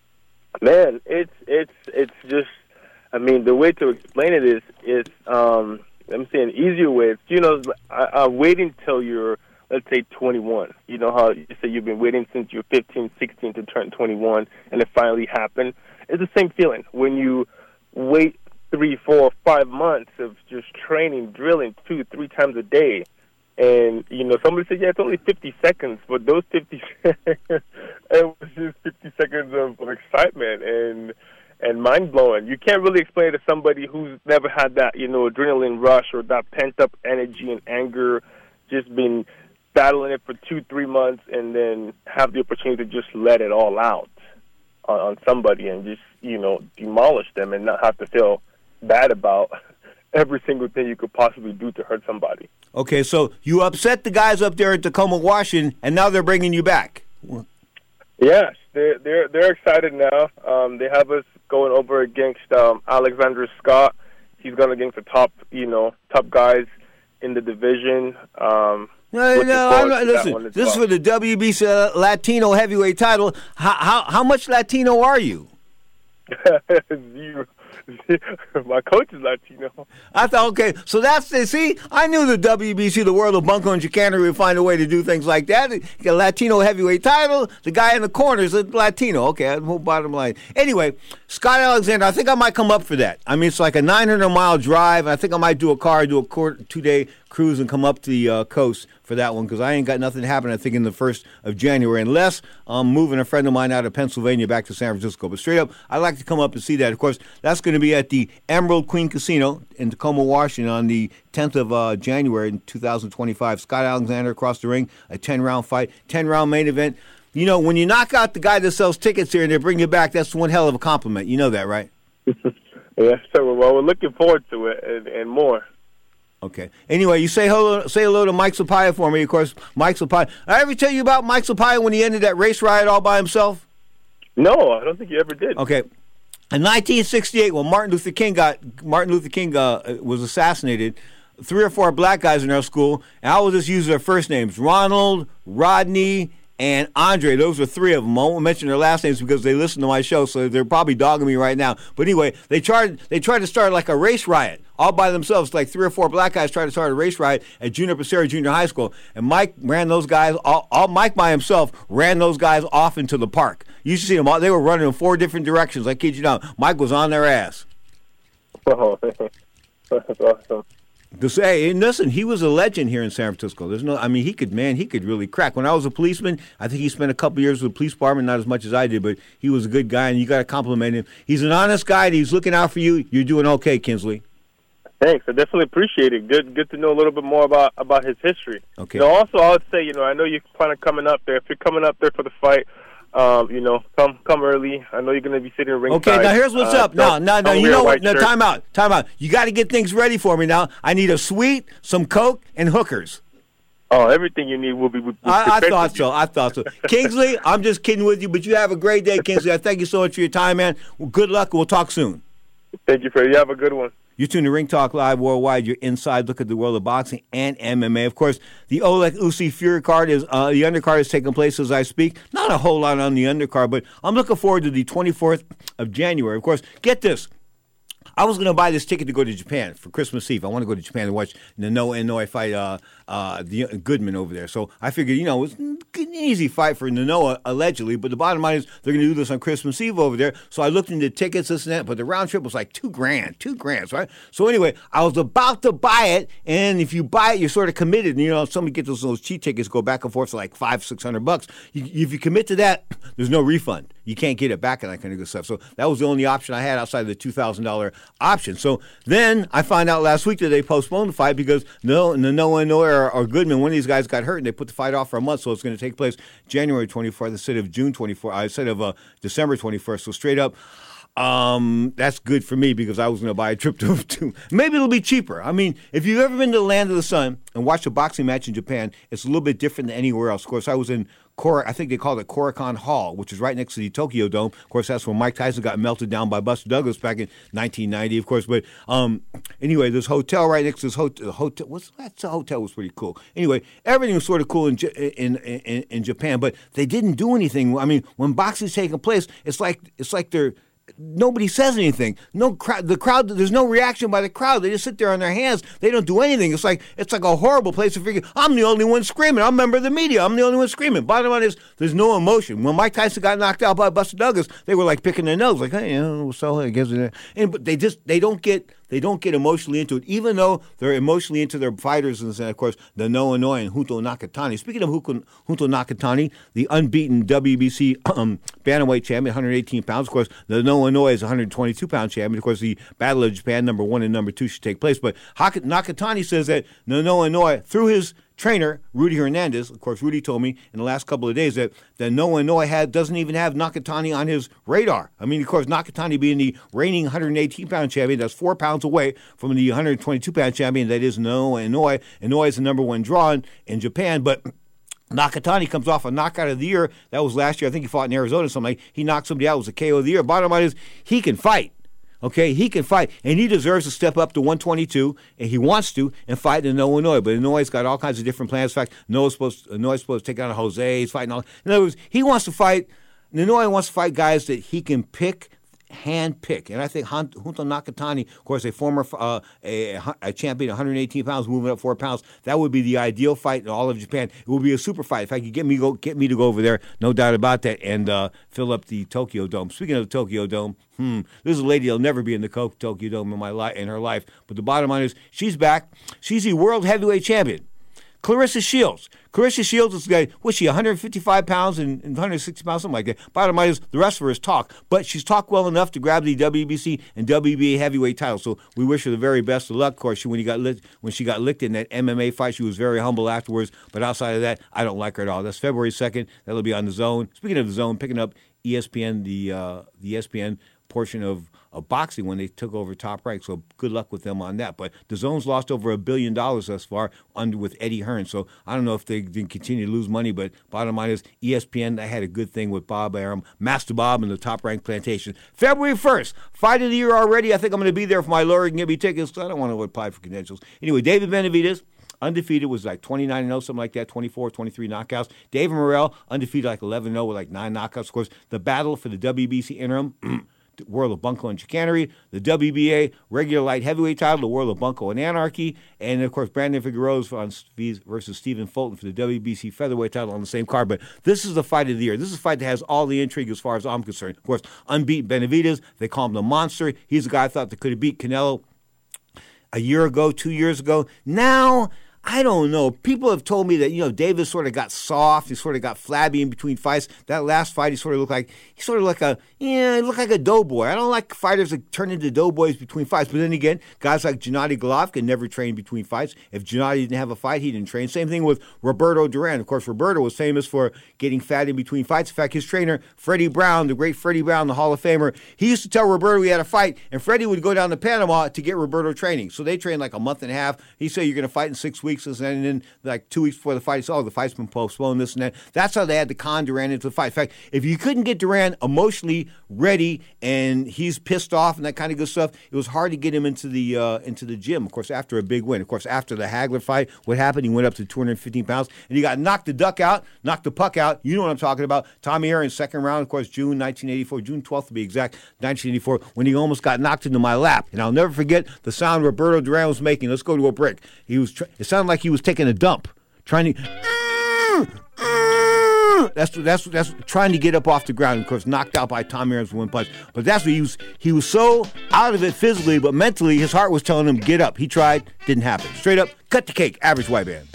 Man, it's just, the way to explain it is let me say an easier way. Waiting till you're, let's say, 21. You know how you say you've been waiting since you're 15, 16 to turn 21, and it finally happened? It's the same feeling when you wait 3, 4, 5 months of just training, drilling 2, 3 times a day. And, somebody said, it's only 50 seconds, but those 50 seconds, it was just 50 seconds of excitement and mind-blowing. You can't really explain it to somebody who's never had that, adrenaline rush or that pent-up energy and anger, just been battling it for 2-3 months and then have the opportunity to just let it all out on somebody and just, demolish them and not have to feel bad about every single thing you could possibly do to hurt somebody. Okay, so you upset the guys up there in Tacoma, Washington, and now they're bringing you back. Yes, they're excited now. They have us going over against Alexander Scott. He's going against the top guys in the division. Listen. This is for the WBC Latino heavyweight title. How much Latino are you? My coach is Latino. I thought, okay, so that's the, see, I knew the WBC, the World of Bunko and Chicanery, would find a way to do things like that. You got a Latino heavyweight title, the guy in the corner is a Latino. Okay, that's the whole bottom line. Anyway, Scott Alexander, I think I might come up for that. I mean, it's like a 900-mile drive. I think I might do a 2-day cruise and come up to the coast for that one because I ain't got nothing happening, I think, in the 1st of January, unless I'm moving a friend of mine out of Pennsylvania back to San Francisco. But straight up, I'd like to come up and see that. Of course, that's going to be at the Emerald Queen Casino in Tacoma, Washington on the 10th of January in 2025. Scott Alexander across the ring, a 10-round fight, 10-round main event. You know, when you knock out the guy that sells tickets here and they bring you back, that's one hell of a compliment. You know that, right? Yeah, so well, we're looking forward to it and more. Okay. Anyway, you say hello to Mike Sapaya for me. Of course, Mike Sapaya. I ever tell you about Mike Sapaya when he ended that race riot all by himself? No, I don't think you ever did. Okay. In 1968, when Martin Luther King was assassinated, 3 or 4 black guys in our school, and I will just use their first names: Ronald, Rodney, and Andre. Those are 3 of them. I won't mention their last names because they listen to my show, so they're probably dogging me right now. But anyway, they tried to start like a race riot all by themselves. Like 3 or 4 black guys tried to start a race riot at Juniper Passera Junior High School, and Mike ran those guys. Mike by himself ran those guys off into the park. You should see them all. They were running in 4 different directions. I kid you not. Mike was on their ass. Oh, that's awesome. To say, and listen, he was a legend here in San Francisco. He could really crack. When I was a policeman, I think he spent a couple years with the police department, not as much as I did, but he was a good guy, and you got to compliment him. He's an honest guy, and he's looking out for you. You're doing okay, Kinsley. Thanks. I definitely appreciate it. Good to know a little bit more about his history. Okay. Also, I would say, I know you're kind of coming up there. If you're coming up there for the fight, come early. I know you're going to be sitting ringside. Okay, now here's what's up. No, you know what? No, time out. You got to get things ready for me now. I need a suite, some Coke, and hookers. Oh, everything you need will be. I thought so. Kingsley, I'm just kidding with you, but you have a great day, Kingsley. I thank you so much for your time, man. Well, good luck. We'll talk soon. Thank you, Freddie. You have a good one. You tune to Ring Talk Live Worldwide, your inside look at the world of boxing and MMA. Of course, the Oleg Usyk Fury card the undercard is taking place as I speak. Not a whole lot on the undercard, but I'm looking forward to the 24th of January. Of course, get this. I was going to buy this ticket to go to Japan for Christmas Eve. I want to go to Japan to watch Nanoa Inoue fight the Goodman over there. So I figured, it was an easy fight for Nanoa, allegedly. But the bottom line is they're going to do this on Christmas Eve over there. So I looked into tickets, this and that. But the round trip was like $2,000, right? So anyway, I was about to buy it. And if you buy it, you're sort of committed. And, somebody gets those cheap tickets, go back and forth for like $500-600. If you commit to that, there's no refund. You can't get it back and that kind of good stuff. So that was the only option I had outside of the $2,000 option. So then I found out last week that they postponed the fight because Nanoa Inoue or Goodman, one of these guys got hurt, and they put the fight off for a month. So it's going to take place January 24th instead of June 24th, instead of December 21st. So straight up, that's good for me because I was going to buy a trip to maybe it'll be cheaper. I mean, if you've ever been to the Land of the Sun and watched a boxing match in Japan, it's a little bit different than anywhere else. Of course, I was in I think they called it Korakuen Hall, which is right next to the Tokyo Dome. Of course, that's where Mike Tyson got melted down by Buster Douglas back in 1990, of course. But anyway, this hotel right next to this hotel. That hotel was pretty cool. Anyway, everything was sort of cool in Japan, but they didn't do anything. I mean, when boxing's taking place, it's like they're nobody says anything. The crowd. There's no reaction by the crowd. They just sit there on their hands. They don't do anything. It's like a horrible place to figure. I'm the only one screaming. I'm a member of the media. I'm the only one screaming. Bottom line is, there's no emotion. When Mike Tyson got knocked out by Buster Douglas, they were like picking their nose, like, hey, so I guess. But they don't get emotionally into it, even though they're emotionally into their fighters. And of course, the Nanoa Inoue and Junto Nakatani. Speaking of Junto Nakatani, the unbeaten WBC bantamweight champion, 118 pounds. Of course, the Nanoa Inoue is 122-pound champion. Of course, the Battle of Japan, number 1 and number 2, should take place. But Nakatani says that Nanoa Inoue, through his trainer, Rudy Hernandez, of course, Rudy told me in the last couple of days that Noah Inoue doesn't even have Nakatani on his radar. I mean, of course, Nakatani being the reigning 118-pound champion, that's 4 pounds away from the 122-pound champion that is Noah Inoue. Inoue is the number one draw in Japan, but Nakatani comes off a knockout of the year. That was last year. I think he fought in Arizona or something. He knocked somebody out. It was a KO of the year. Bottom line is he can fight. Okay, he can fight, and he deserves to step up to 122, and he wants to, and fight in Noah Inoue. But Inoue's got all kinds of different plans. In fact, Inoue's supposed to take down Jose. He's fighting all. In other words, he wants to fight. Inoue wants to fight guys that he can hand pick. And I think Junto Nakatani, of course, a former a champion, 118 pounds, moving up 4 pounds, that would be the ideal fight in all of Japan. It would be a super fight. If I could get me to go over there, no doubt about that, and fill up the Tokyo Dome. Speaking of the Tokyo Dome, this is a lady that'll never be in the Tokyo Dome in her life. But the bottom line is she's back. She's the world heavyweight champion. Clarissa Shields. Clarissa Shields is the guy, what's she, 155 pounds and 160 pounds, something like that. Bottom line is the rest of her is talk. But she's talked well enough to grab the WBC and WBA heavyweight title. So we wish her the very best of luck. Of course, when she got licked in that MMA fight, she was very humble afterwards. But outside of that, I don't like her at all. That's February 2nd. That'll be on the Zone. Speaking of the Zone, picking up ESPN, the ESPN portion of boxing when they took over Top Rank. So good luck with them on that. But the Zone's lost over $1 billion thus far with Eddie Hearn. So I don't know if they can continue to lose money, but bottom line is ESPN, they had a good thing with Bob Arum, Master Bob, and the Top Rank Plantation. February 1st, fight of the year already. I think I'm going to be there if my lawyer can get me tickets. So I don't want to apply for credentials. Anyway, David Benavidez, undefeated, was like 29-0, something like that, 24, 23 knockouts. David Morrell, undefeated, like 11-0 with like 9 knockouts. Of course, the battle for the WBC interim, World of Bunko and Chicanery, the WBA regular light heavyweight title, the World of Bunko and Anarchy, and, of course, Brandon Figueroa versus Stephen Fulton for the WBC featherweight title on the same card. But this is the fight of the year. This is a fight that has all the intrigue as far as I'm concerned. Of course, unbeaten Benavidez, they call him the Monster. He's the guy I thought that could have beat Canelo a year ago, 2 years ago. Now, I don't know. People have told me that, Davis sort of got soft. He sort of got flabby in between fights. That last fight, he looked like a doughboy. I don't like fighters that turn into doughboys between fights. But then again, guys like Gennady Golovkin never trained between fights. If Gennady didn't have a fight, he didn't train. Same thing with Roberto Duran. Of course, Roberto was famous for getting fat in between fights. In fact, his trainer, Freddie Brown, the great Freddie Brown, the Hall of Famer, he used to tell Roberto he had a fight, and Freddie would go down to Panama to get Roberto training. So they trained like a month and a half. He said, you're going to fight in 6 weeks. And then like 2 weeks before the fight, he said, the fight's been postponed, this and that. That's how they had to con Duran into the fight. In fact, if you couldn't get Duran emotionally ready and he's pissed off and that kind of good stuff, it was hard to get him into the gym, of course, after a big win. Of course, after the Hagler fight, what happened? He went up to 215 pounds, and he got knocked the puck out. You know what I'm talking about. Tommy Aaron's second round, of course, June 1984, June 12th to be exact, 1984, when he almost got knocked into my lap. And I'll never forget the sound Roberto Duran was making. Let's go to a break. It sounded like he was taking a dump, trying to... That's trying to get up off the ground. Of course, knocked out by Tom Aaron's one punch. But that's what he was so out of it physically, but mentally his heart was telling him, get up. He tried, didn't happen. Straight up, cut the cake. Average White Band.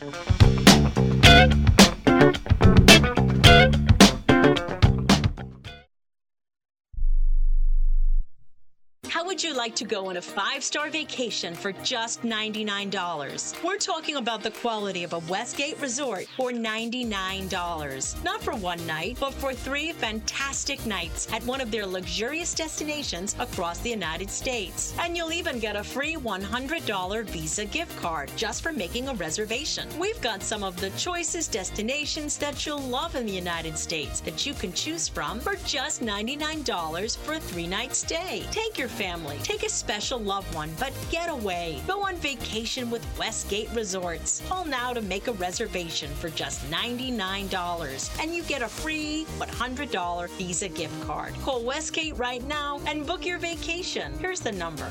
How would you like to go on a 5-star vacation for just $99? We're talking about the quality of a Westgate resort for $99. Not for one night, but for 3 fantastic nights at one of their luxurious destinations across the United States. And you'll even get a free $100 Visa gift card just for making a reservation. We've got some of the choicest destinations that you'll love in the United States that you can choose from for just $99 for a 3-night stay. Take your family, take a special loved one, but get away. Go on vacation with Westgate Resorts. Call now to make a reservation for just $99, and you get a free $100 Visa gift card. Call Westgate right now and book your vacation. Here's the number: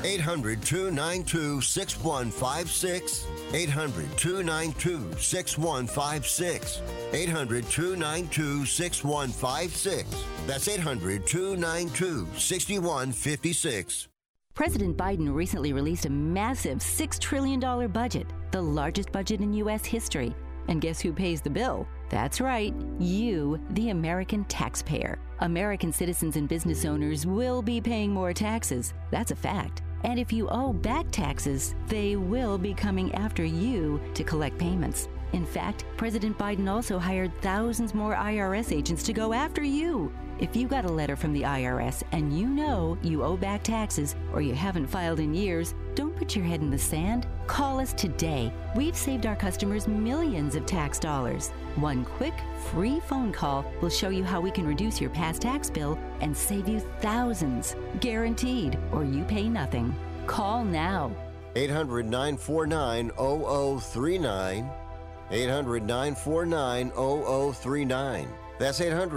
800-292-6156. 800-292-6156. 800-292-6156. That's 800-292-6156. President Biden recently released a massive $6 trillion budget, the largest budget in U.S. history. And guess who pays the bill? That's right, you, the American taxpayer. American citizens and business owners will be paying more taxes. That's a fact. And if you owe back taxes, they will be coming after you to collect payments. In fact, President Biden also hired thousands more IRS agents to go after you. If you got a letter from the IRS and you know you owe back taxes or you haven't filed in years, don't put your head in the sand. Call us today. We've saved our customers millions of tax dollars. One quick, free phone call will show you how we can reduce your past tax bill and save you thousands. Guaranteed, or you pay nothing. Call now. 800-949-0039. 800-949-0039. That's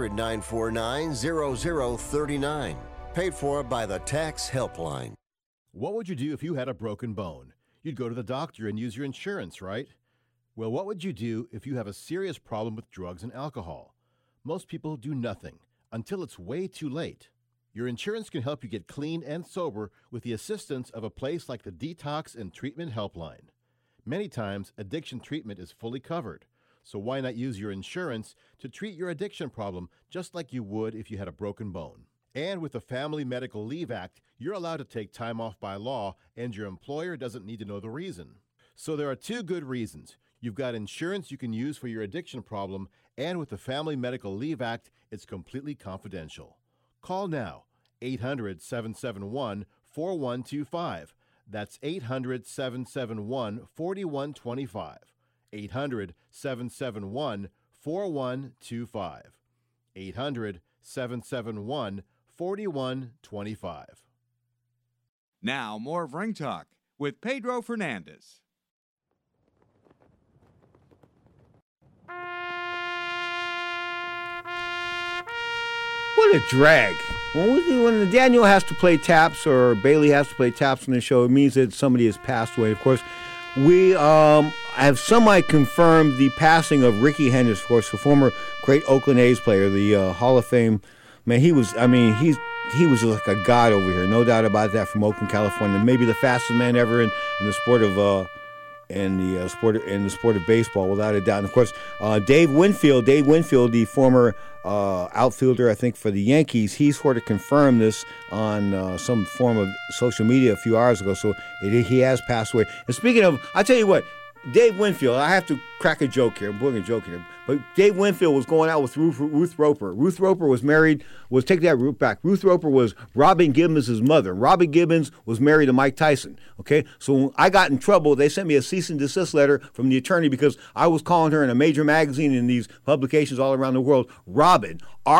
800-949-0039. Paid for by the Tax Helpline. What would you do if you had a broken bone? You'd go to the doctor and use your insurance, right? Well, what would you do if you have a serious problem with drugs and alcohol? Most people do nothing until it's way too late. Your insurance can help you get clean and sober with the assistance of a place like the Detox and Treatment Helpline. Many times, addiction treatment is fully covered. So why not use your insurance to treat your addiction problem just like you would if you had a broken bone? And with the Family Medical Leave Act, you're allowed to take time off by law, and your employer doesn't need to know the reason. So there are two good reasons. You've got insurance you can use for your addiction problem, and with the Family Medical Leave Act, it's completely confidential. Call now, 800-771-4125. That's 800-771-4125. 800-771-4125. 800-771-4125. Now, more of Ring Talk with Pedro Fernandez. What a drag. When Daniel has to play taps or Bailey has to play taps on the show, it means that somebody has passed away. Of course, we have semi-confirmed the passing of Rickey Henderson, of course, the former great Oakland A's player, the Hall of Fame. Man, he was like a god over here, no doubt about that, from Oakland, California. Maybe the fastest man ever in the sport of baseball, without a doubt. And of course, Dave Winfield, the former outfielder, I think, for the Yankees, he sort of confirmed this on some form of social media a few hours ago. So he has passed away. And speaking of, I tell you what, Dave Winfield, I have to crack a joke here. I'm putting a joke here. But Dave Winfield was going out with Ruth Roper. Ruth Roper was married, take that root back. Ruth Roper was Robin Gibbons' mother. Robin Gibbons was married to Mike Tyson. Okay? So when I got in trouble, they sent me a cease and desist letter from the attorney because I was calling her in a major magazine in these publications all around the world, Robin,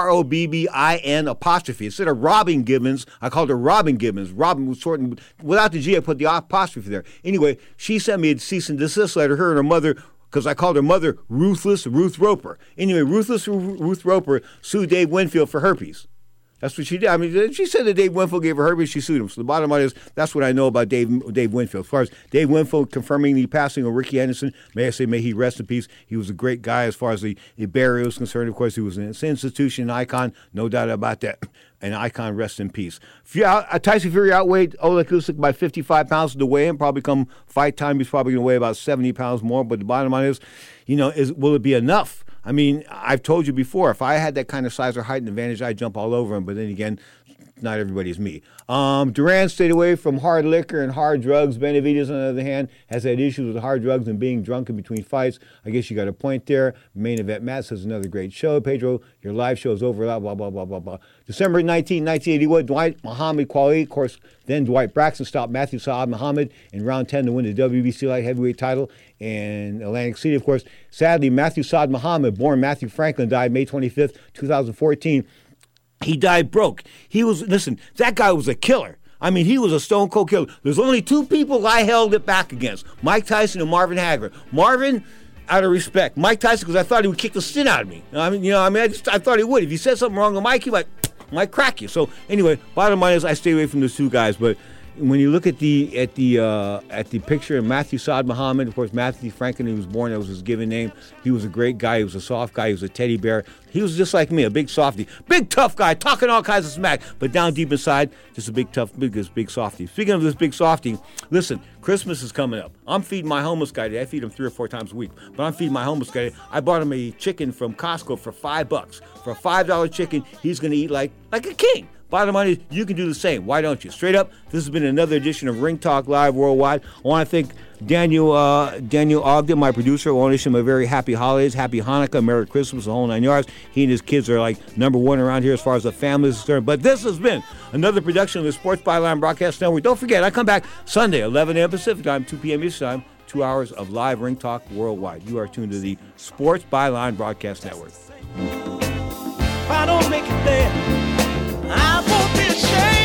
Robbin apostrophe. Instead of Robin Gibbons, I called her Robin Gibbons. Robin was shortened, without the G, I put the apostrophe there. Anyway, she sent me a cease and desist letter, her and her mother, because I called her mother Ruthless Ruth Roper. Anyway, Ruthless Ruth Roper sued Dave Winfield for herpes. That's what she did. I mean, she said that Dave Winfield gave her herpes. She sued him. So the bottom line is, that's what I know about Dave Winfield. As far as Dave Winfield confirming the passing of Rickey Henderson, may I say, may he rest in peace. He was a great guy as far as the burial is concerned. Of course, he was an institution, an icon, no doubt about that. An icon, rest in peace. Tyson Fury outweighed Oleg Usyk by 55 pounds to weigh in. Probably come fight time, he's probably going to weigh about 70 pounds more. But the bottom line is, will it be enough? I mean, I've told you before, if I had that kind of size or height and advantage, I'd jump all over him. But then again, not everybody's me. Duran stayed away from hard liquor and hard drugs. Benavidez, on the other hand, has had issues with hard drugs and being drunk in between fights. I guess you got a point there. Main Event Matt says another great show. Pedro, your live show is over. Blah, blah, blah, blah, blah, blah. December 19, 1981, Dwight Muhammad Quali. Of course, then Dwight Braxton stopped Matthew Saad Muhammad in round 10 to win the WBC light heavyweight title in Atlantic City. Of course, sadly, Matthew Saad Muhammad, born Matthew Franklin, died May 25th, 2014. He died broke. That guy was a killer. I mean, he was a stone cold killer. There's only two people I held it back against, Mike Tyson and Marvin Hagler. Marvin, out of respect. Mike Tyson, because I thought he would kick the sin out of me. I thought he would. If you said something wrong to Mike, he might crack you. So anyway, bottom line is I stay away from those two guys. But when you look at the picture of Matthew Saad Muhammad, of course, Matthew Franklin, he was born, that was his given name. He was a great guy. He was a soft guy. He was a teddy bear. He was just like me, a big softy. Big tough guy, talking all kinds of smack. But down deep inside, just a big softy. Speaking of this big softy, listen, Christmas is coming up. I'm feeding my homeless guy today. I feed him 3 or 4 times a week. But I'm feeding my homeless guy today. I bought him a chicken from Costco for $5. For a $5 chicken, he's going to eat like a king. Bottom line is, you can do the same. Why don't you? Straight up, this has been another edition of Ring Talk Live Worldwide. I want to thank Daniel Ogden, my producer. I want to wish him a very happy holidays, happy Hanukkah, Merry Christmas, the whole 9 yards. He and his kids are like number one around here as far as the family is concerned. But this has been another production of the Sports Byline Broadcast Network. Don't forget, I come back Sunday, 11 a.m. Pacific Time, 2 p.m. Eastern Time, 2 hours of live ring talk worldwide. You are tuned to the Sports Byline Broadcast Network. If I don't make it there, I won't be ashamed.